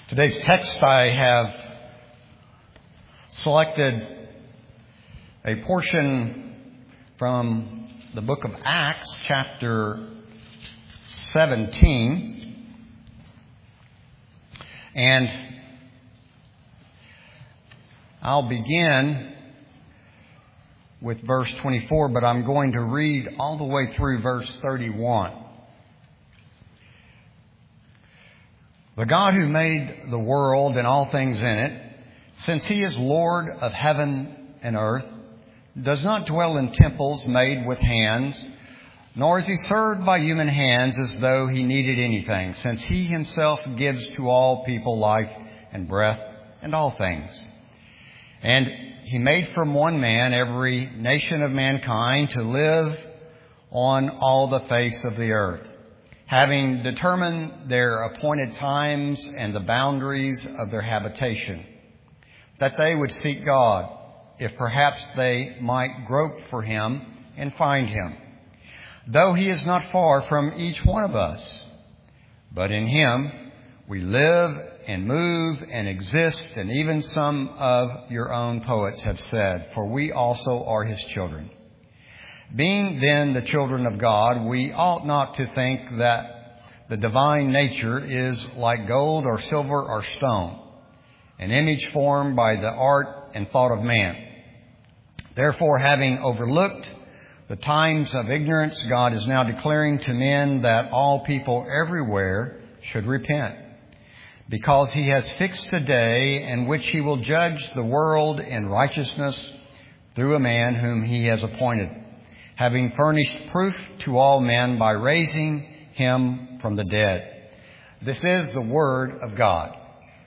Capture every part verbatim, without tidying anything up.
Today's text, I have selected a portion from the book of Acts, chapter seventeen. And I'll begin with verse twenty-four, but I'm going to read all the way through verse thirty-one. The God who made the world and all things in it, since He is Lord of heaven and earth, does not dwell in temples made with hands, nor is He served by human hands as though He needed anything, since He Himself gives to all people life and breath and all things. And He made from one man every nation of mankind to live on all the face of the earth, having determined their appointed times and the boundaries of their habitation, that they would seek God, if perhaps they might grope for Him and find Him, though He is not far from each one of us. But in Him we live and move and exist, and even some of your own poets have said, for we also are His children. Being then the children of God, we ought not to think that the divine nature is like gold or silver or stone, an image formed by the art and thought of man. Therefore, having overlooked the times of ignorance, God is now declaring to men that all people everywhere should repent, because He has fixed a day in which He will judge the world in righteousness through a man whom He has appointed, having furnished proof to all men by raising Him from the dead. This is the Word of God.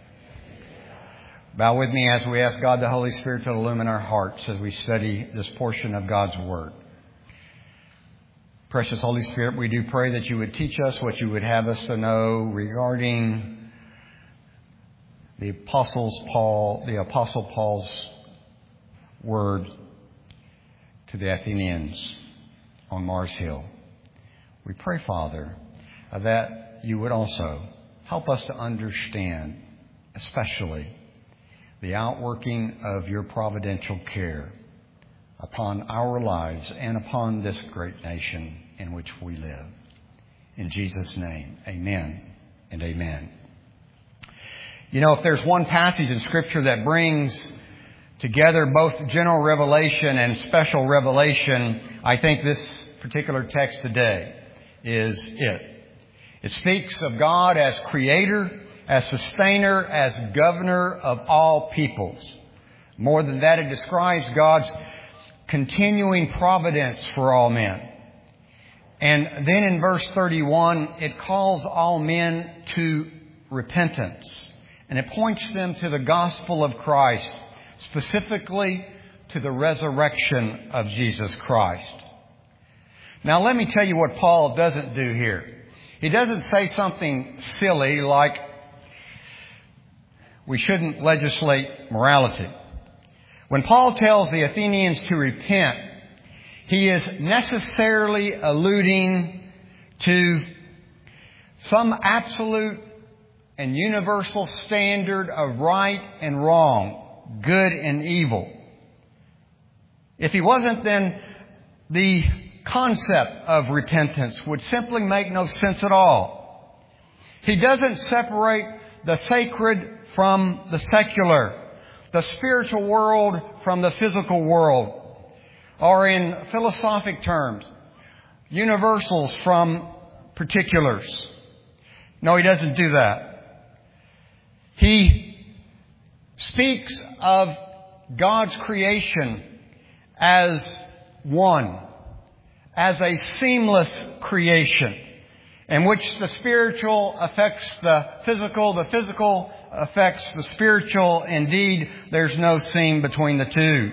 Bow with me as we ask God the Holy Spirit to illumine our hearts as we study this portion of God's Word. Precious Holy Spirit, we do pray that You would teach us what You would have us to know regarding the Apostles Paul, the Apostle Paul's word to the Athenians on Mars Hill. We pray, Father, that You would also help us to understand, especially the outworking of Your providential care upon our lives and upon this great nation in which we live. In Jesus' name, amen and amen. You know, if there's one passage in Scripture that brings together both general revelation and special revelation, I think this particular text today is it. It speaks of God as creator, as sustainer, as governor of all peoples. More than that, it describes God's continuing providence for all men. And then in verse thirty-one, it calls all men to repentance. And it points them to the gospel of Christ, specifically to the resurrection of Jesus Christ. Now let me tell you what Paul doesn't do here. He doesn't say something silly like we shouldn't legislate morality. When Paul tells the Athenians to repent, he is necessarily alluding to some absolute and universal standard of right and wrong, good and evil. If he wasn't, then the concept of repentance would simply make no sense at all. He doesn't separate the sacred from the secular, the spiritual world from the physical world, or in philosophic terms, universals from particulars. No, he doesn't do that. He speaks of God's creation as one, as a seamless creation, in which the spiritual affects the physical, the physical affects the spiritual. Indeed, there's no seam between the two.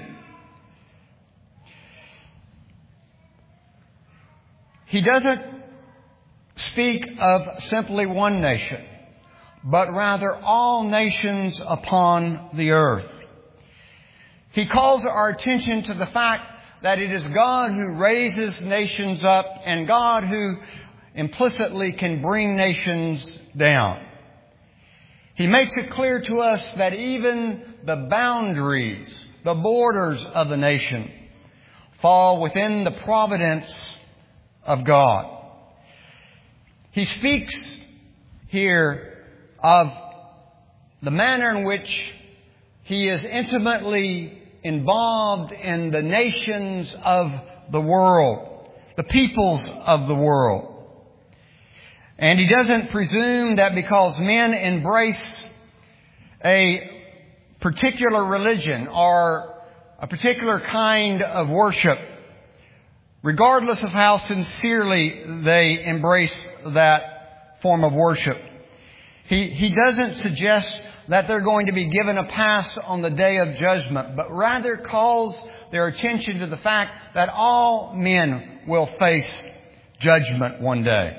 He doesn't speak of simply one nation, but rather all nations upon the earth. He calls our attention to the fact that it is God who raises nations up and God who implicitly can bring nations down. He makes it clear to us that even the boundaries, the borders of the nation, fall within the providence of God. He speaks here of the manner in which He is intimately involved in the nations of the world, the peoples of the world. And He doesn't presume that because men embrace a particular religion or a particular kind of worship, regardless of how sincerely they embrace that form of worship, He, he doesn't suggest that they're going to be given a pass on the day of judgment, but rather calls their attention to the fact that all men will face judgment one day.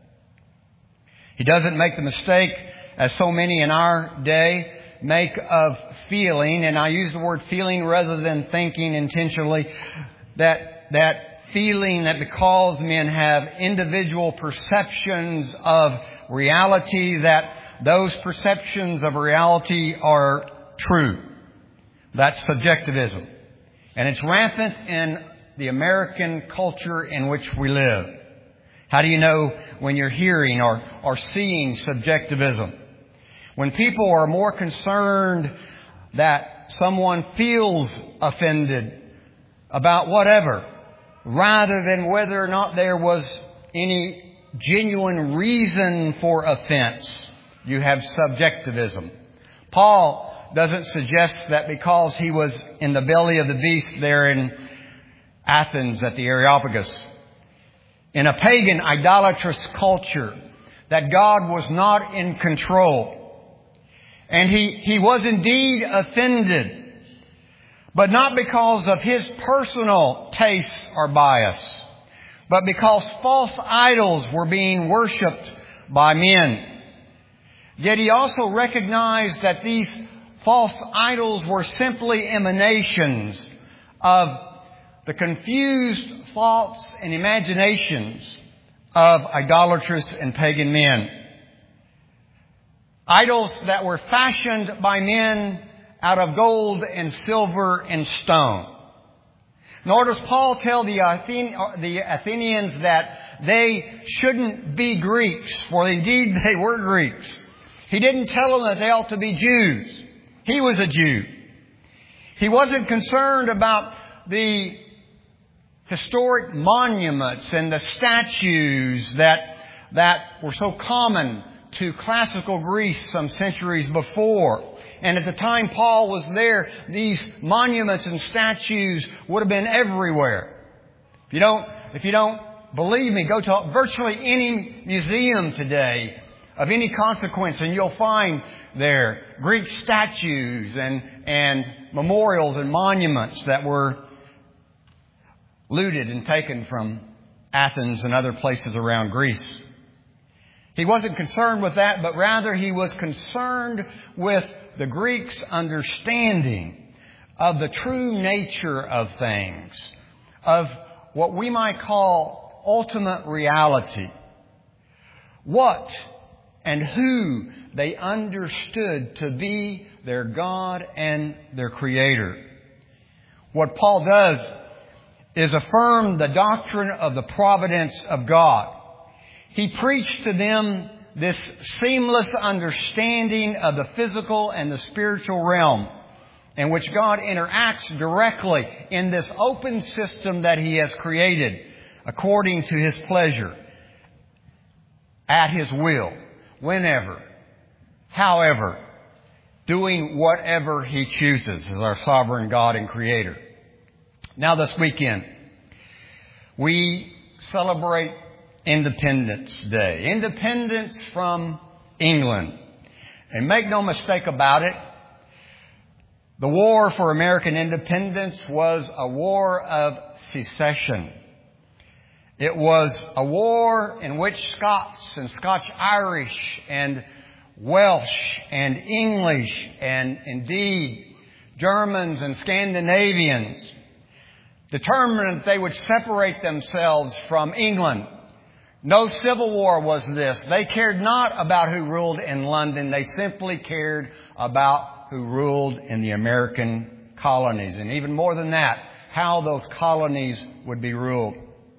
He doesn't make the mistake, as so many in our day make, of feeling, and I use the word feeling rather than thinking intentionally, that, that feeling that because men have individual perceptions of reality, that those perceptions of reality are true. That's subjectivism. And it's rampant in the American culture in which we live. How do you know when you're hearing or, or seeing subjectivism? When people are more concerned that someone feels offended about whatever, rather than whether or not there was any genuine reason for offense, you have subjectivism. Paul doesn't suggest that because he was in the belly of the beast there in Athens at the Areopagus, in a pagan idolatrous culture, that God was not in control. And he, he was indeed offended, but not because of his personal tastes or bias, but because false idols were being worshipped by men. Yet he also recognized that these false idols were simply emanations of the confused thoughts and imaginations of idolatrous and pagan men. Idols that were fashioned by men out of gold and silver and stone. Nor does Paul tell the, Athen- the Athenians that they shouldn't be Greeks, for indeed they were Greeks. He didn't tell them that they ought to be Jews. He was a Jew. He wasn't concerned about the historic monuments and the statues that, that were so common to classical Greece some centuries before. And at the time Paul was there, these monuments and statues would have been everywhere. If you don't, if you don't believe me, go to virtually any museum today of any consequence, and you'll find there Greek statues and, and memorials and monuments that were looted and taken from Athens and other places around Greece. He wasn't concerned with that, but rather he was concerned with the Greeks' understanding of the true nature of things, of what we might call ultimate reality. What and who they understood to be their God and their Creator. What Paul does is affirm the doctrine of the providence of God. He preached to them this seamless understanding of the physical and the spiritual realm, in which God interacts directly in this open system that He has created according to His pleasure, at His will, whenever, however, doing whatever He chooses as our sovereign God and Creator. Now this weekend, we celebrate Independence Day. Independence from England. And make no mistake about it, the war for American independence was a war of secession. It was a war in which Scots and Scotch-Irish and Welsh and English and indeed Germans and Scandinavians determined that they would separate themselves from England No civil war was this. They cared not about who ruled in London. They simply cared about who ruled in the American colonies. And even more than that, how those colonies would be ruled.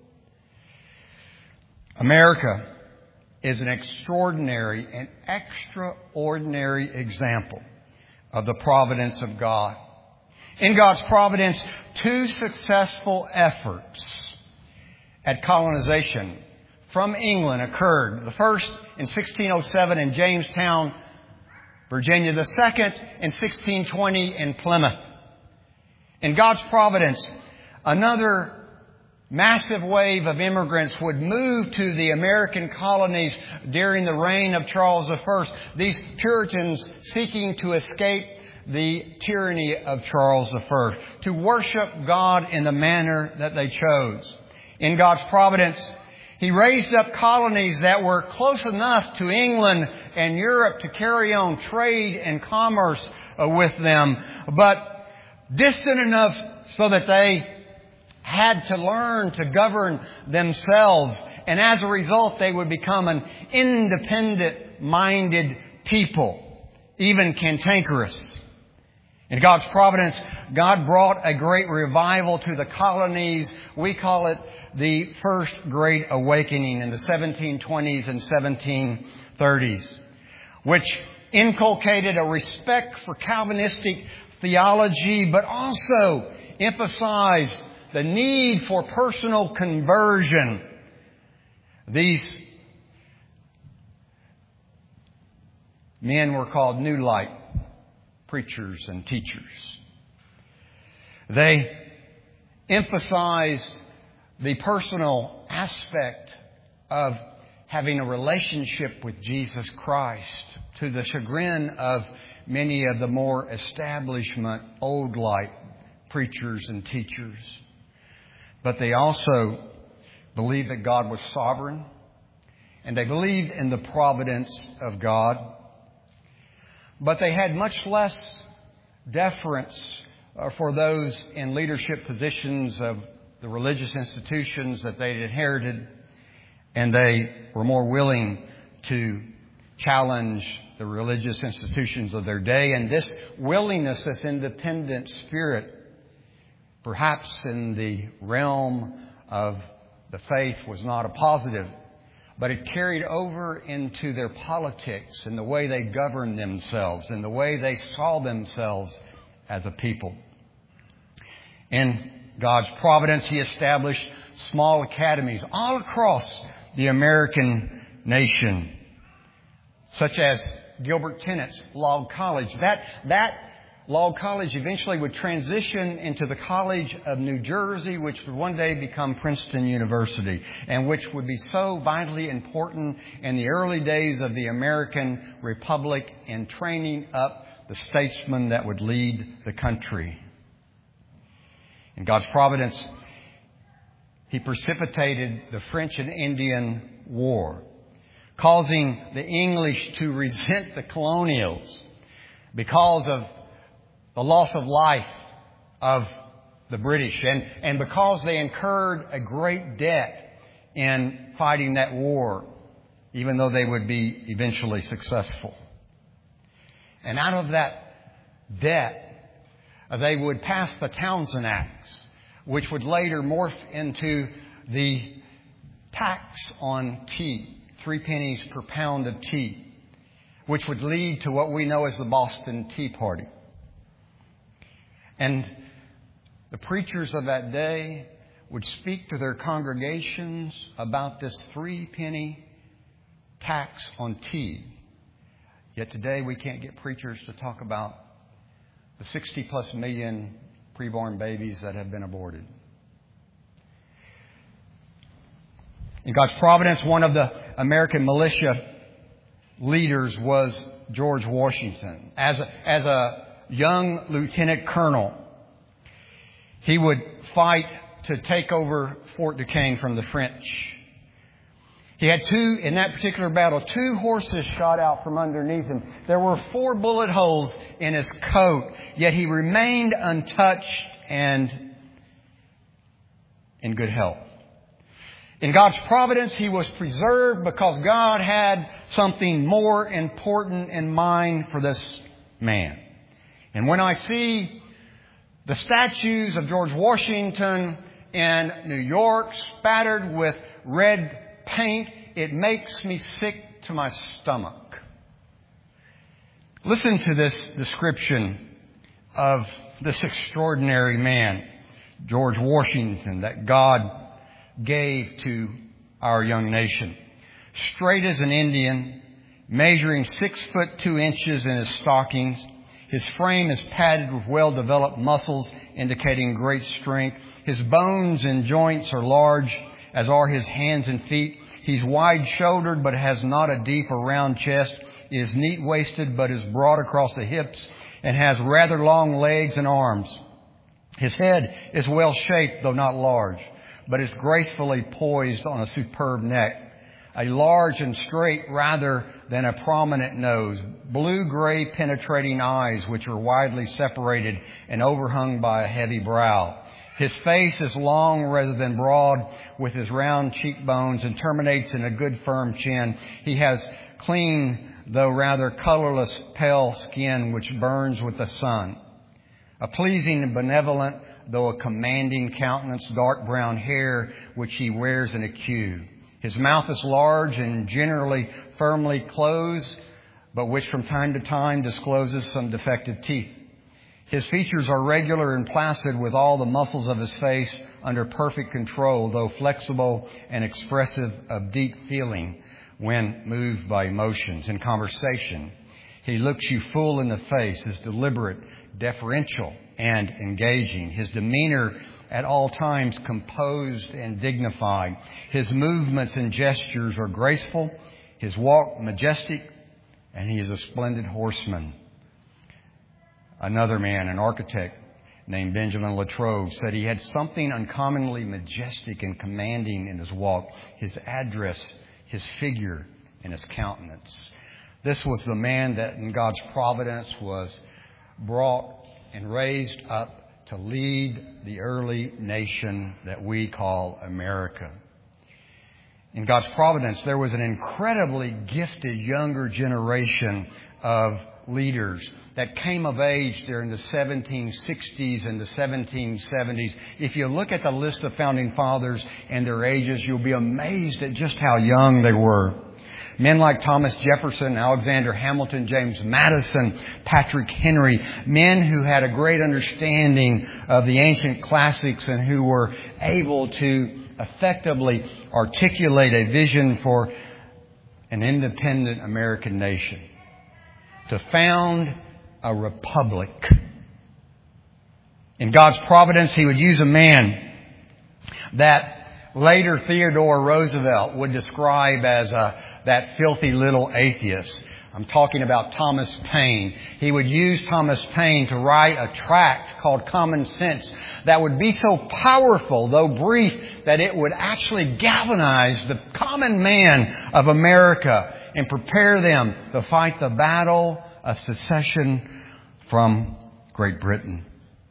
America is an extraordinary and extraordinary example of the providence of God. In God's providence, two successful efforts at colonization from England occurred. The first in sixteen oh seven in Jamestown, Virginia. The second in sixteen twenty in Plymouth. In God's providence, another massive wave of immigrants would move to the American colonies during the reign of Charles the First. These Puritans seeking to escape the tyranny of Charles the First, to worship God in the manner that they chose. In God's providence, He raised up colonies that were close enough to England and Europe to carry on trade and commerce with them, but distant enough so that they had to learn to govern themselves. And as a result, they would become an independent-minded people, even cantankerous. In God's providence, God brought a great revival to the colonies. We call it the First Great Awakening in the seventeen twenties and seventeen thirties, which inculcated a respect for Calvinistic theology, but also emphasized the need for personal conversion. These men were called New Light preachers and teachers. They emphasized the personal aspect of having a relationship with Jesus Christ, to the chagrin of many of the more establishment Old Light preachers and teachers. But they also believed that God was sovereign, and they believed in the providence of God. But they had much less deference for those in leadership positions of the religious institutions that they'd inherited, and they were more willing to challenge the religious institutions of their day. And this willingness, this independent spirit, perhaps in the realm of the faith, was not a positive, but it carried over into their politics and the way they governed themselves and the way they saw themselves as a people. In God's providence, He established small academies all across the American nation, such as Gilbert Tennant's Log College. That, that Log College eventually would transition into the College of New Jersey, which would one day become Princeton University, and which would be so vitally important in the early days of the American Republic in training up the statesmen that would lead the country. In God's providence, He precipitated the French and Indian War, causing the English to resent the colonials because of the loss of life of the British, and, and because they incurred a great debt in fighting that war, even though they would be eventually successful. And out of that debt, they would pass the Townshend Acts, which would later morph into the tax on tea, three pennies per pound of tea, which would lead to what we know as the Boston Tea Party. And the preachers of that day would speak to their congregations about this three penny tax on tea. Yet today we can't get preachers to talk about the sixty plus million preborn babies that have been aborted. In God's providence, one of the American militia leaders was George Washington. As a, as a young lieutenant colonel, he would fight to take over Fort Duquesne from the French. He had two, in that particular battle, two horses shot out from underneath him. There were four bullet holes in his coat, yet he remained untouched and in good health. In God's providence, he was preserved because God had something more important in mind for this man. And when I see the statues of George Washington in New York spattered with red paint, it makes me sick to my stomach. Listen to this description of this extraordinary man, George Washington, that God gave to our young nation. Straight as an Indian, measuring six foot two inches in his stockings. His frame is padded with well-developed muscles indicating great strength. His bones and joints are large, as are his hands and feet. He's wide-shouldered but has not a deep or round chest. He is neat-waisted but is broad across the hips and has rather long legs and arms. His head is well-shaped, though not large, but is gracefully poised on a superb neck. A large and straight rather than a prominent nose. Blue-gray penetrating eyes which are widely separated and overhung by a heavy brow. His face is long rather than broad, with his round cheekbones, and terminates in a good firm chin. He has clean, though rather colorless, pale skin which burns with the sun. A pleasing and benevolent, though a commanding countenance, dark brown hair which he wears in a queue. His mouth is large and generally firmly closed, but which from time to time discloses some defective teeth. His features are regular and placid, with all the muscles of his face under perfect control, though flexible and expressive of deep feeling when moved by emotions. In conversation, he looks you full in the face, is deliberate, deferential, and engaging. His demeanor at all times composed and dignified. His movements and gestures are graceful, his walk majestic, and he is a splendid horseman. Another man, an architect named Benjamin Latrobe, said he had something uncommonly majestic and commanding in his walk, his address, his figure, and his countenance. This was the man that in God's providence was brought and raised up to lead the early nation that we call America. In God's providence, there was an incredibly gifted younger generation of leaders that came of age during the seventeen sixties and the seventeen seventies. If you look at the list of founding fathers and their ages, you'll be amazed at just how young they were. Men like Thomas Jefferson, Alexander Hamilton, James Madison, Patrick Henry, men who had a great understanding of the ancient classics and who were able to effectively articulate a vision for an independent American nation, to found a republic. In God's providence, He would use a man that later Theodore Roosevelt would describe as a, that filthy little atheist. I'm talking about Thomas Paine. He would use Thomas Paine to write a tract called Common Sense that would be so powerful, though brief, that it would actually galvanize the common man of America and prepare them to fight the battle of secession from Great Britain.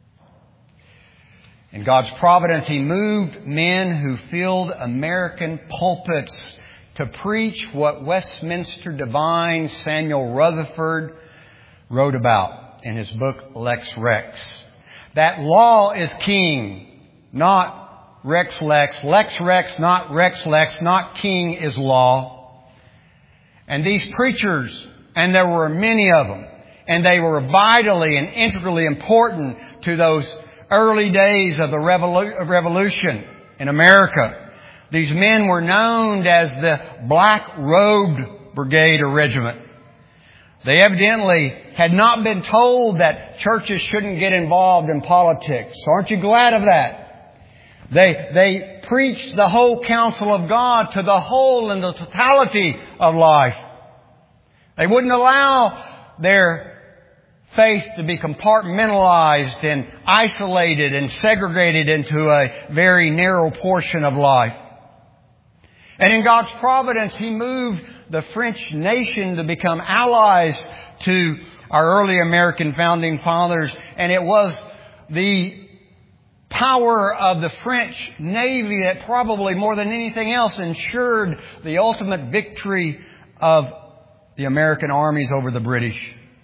In God's providence, He moved men who filled American pulpits to preach what Westminster divine Samuel Rutherford wrote about in his book Lex Rex. That law is king, not Rex Lex. Lex Rex, not Rex Lex, not king is law. And these preachers, and there were many of them, and they were vitally and integrally important to those early days of the revolu- revolution in America. These men were known as the Black-Robed Brigade or Regiment. They evidently had not been told that churches shouldn't get involved in politics. Aren't you glad of that? They, they preached the whole counsel of God to the whole and the totality of life. They wouldn't allow their faith to be compartmentalized and isolated and segregated into a very narrow portion of life. And in God's providence, He moved the French nation to become allies to our early American founding fathers. And it was the power of the French Navy that probably more than anything else ensured the ultimate victory of the American armies over the British.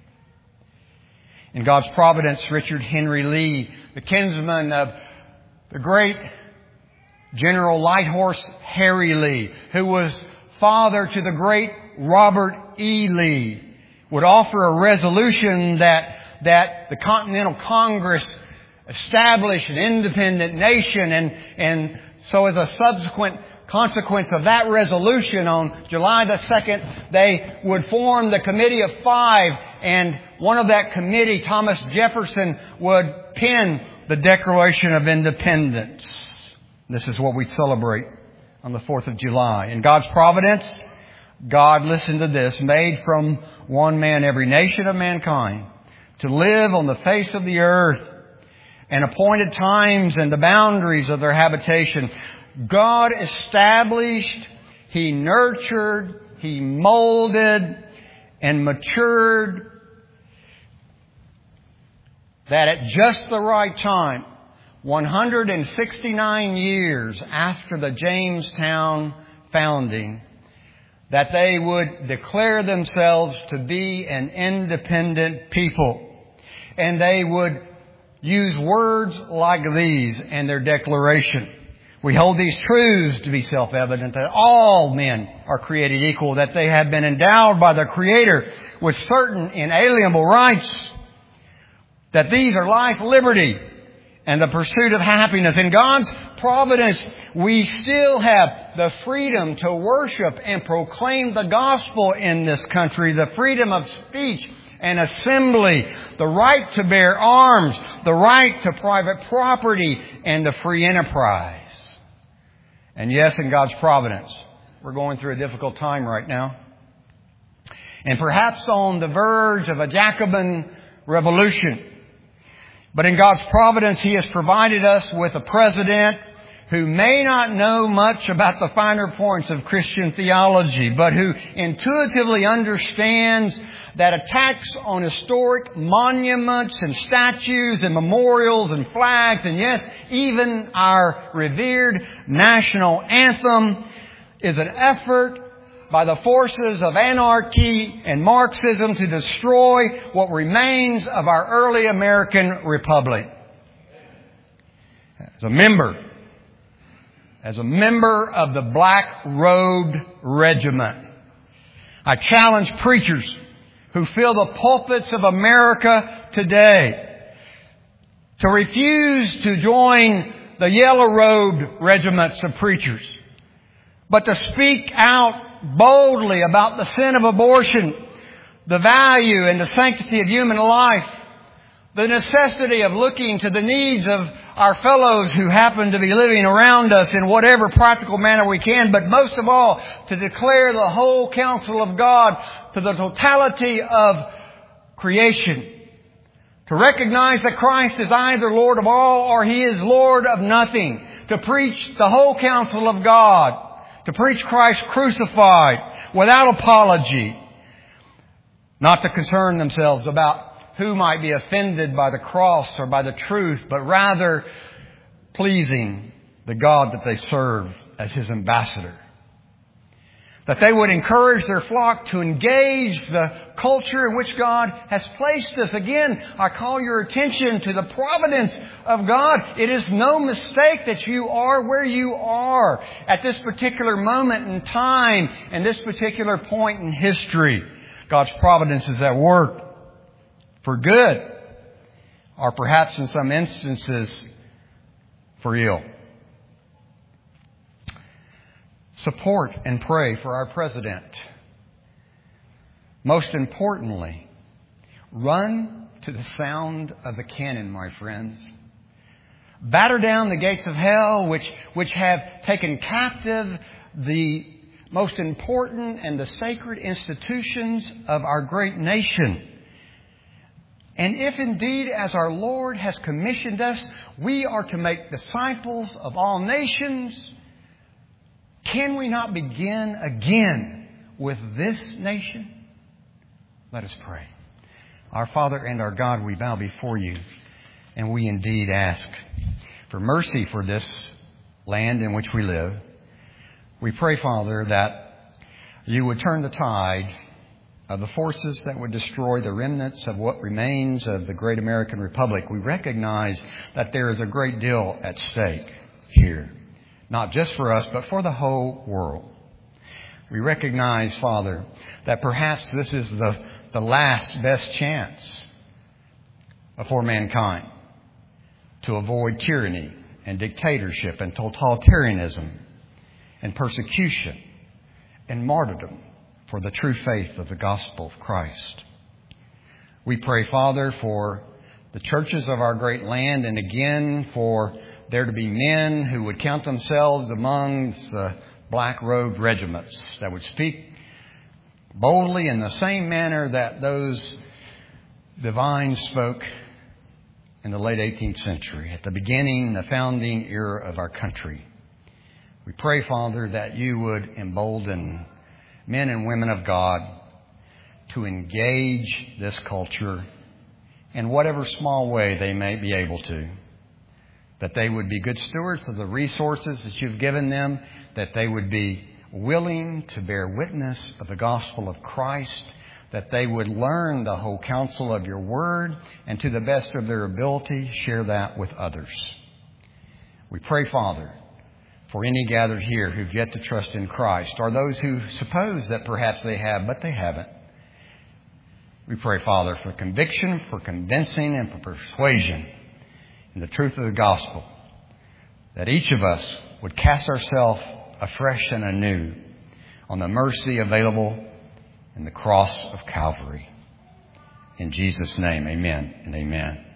In God's providence, Richard Henry Lee, the kinsman of the great General Lighthorse Harry Lee, who was father to the great Robert E. Lee, would offer a resolution that, that the Continental Congress establish an independent nation, and, and so as a subsequent consequence of that resolution on July the second, they would form the Committee of Five, and one of that committee, Thomas Jefferson, would pen the Declaration of Independence. This is what we celebrate on the fourth of July. In God's providence, God, listen to this, made from one man every nation of mankind to live on the face of the earth, and appointed times and the boundaries of their habitation. God established, He nurtured, He molded and matured, that at just the right time, one hundred sixty-nine years after the Jamestown founding, that they would declare themselves to be an independent people. And they would use words like these in their declaration. We hold these truths to be self-evident, that all men are created equal, that they have been endowed by the Creator with certain inalienable rights, that these are life, liberty, and the pursuit of happiness. In God's providence, we still have the freedom to worship and proclaim the gospel in this country, the freedom of speech and assembly, the right to bear arms, the right to private property, and the free enterprise. And yes, in God's providence, we're going through a difficult time right now, and perhaps on the verge of a Jacobin revolution. But in God's providence, He has provided us with a president who may not know much about the finer points of Christian theology, but who intuitively understands that attacks on historic monuments and statues and memorials and flags, and yes, even our revered national anthem, is an effort by the forces of anarchy and Marxism to destroy what remains of our early American republic. As a member, as a member of the Black Road Regiment, I challenge preachers who fill the pulpits of America today to refuse to join the Yellow Road regiments of preachers, but to speak out boldly about the sin of abortion, the value and the sanctity of human life, the necessity of looking to the needs of our fellows who happen to be living around us in whatever practical manner we can, but most of all, to declare the whole counsel of God to the totality of creation. To recognize that Christ is either Lord of all or He is Lord of nothing. To preach the whole counsel of God. To preach Christ crucified without apology. Not to concern themselves about who might be offended by the cross or by the truth, but rather pleasing the God that they serve as His ambassador. That they would encourage their flock to engage the culture in which God has placed us. Again, I call your attention to the providence of God. It is no mistake that you are where you are at this particular moment in time and this particular point in history. God's providence is at work for good, or perhaps in some instances for ill. Support and pray for our president. Most importantly, run to the sound of the cannon, my friends. Batter down the gates of hell, which, which have taken captive the most important and the sacred institutions of our great nation. And if indeed, as our Lord has commissioned us, we are to make disciples of all nations, can we not begin again with this nation? Let us pray. Our Father and our God, we bow before You, and we indeed ask for mercy for this land in which we live. We pray, Father, that you would turn the tide of the forces that would destroy the remnants of what remains of the great American Republic. We recognize that there is a great deal at stake here, not just for us, but for the whole world. We recognize, Father, that perhaps this is the, the last best chance for mankind to avoid tyranny and dictatorship and totalitarianism and persecution and martyrdom for the true faith of the gospel of Christ. We pray, Father, for the churches of our great land, and again for there to be men who would count themselves among the black-robed regiments that would speak boldly in the same manner that those divines spoke in the late eighteenth century, at the beginning, the founding era of our country. We pray, Father, that you would embolden men and women of God to engage this culture in whatever small way they may be able to. That they would be good stewards of the resources that you've given them, that they would be willing to bear witness of the gospel of Christ, that they would learn the whole counsel of your word, and to the best of their ability, share that with others. We pray, Father, for any gathered here who've yet to trust in Christ, or those who suppose that perhaps they have, but they haven't. We pray, Father, for conviction, for convincing, and for persuasion in the truth of the gospel, that each of us would cast ourselves afresh and anew on the mercy available in the cross of Calvary. In Jesus' name, amen and amen.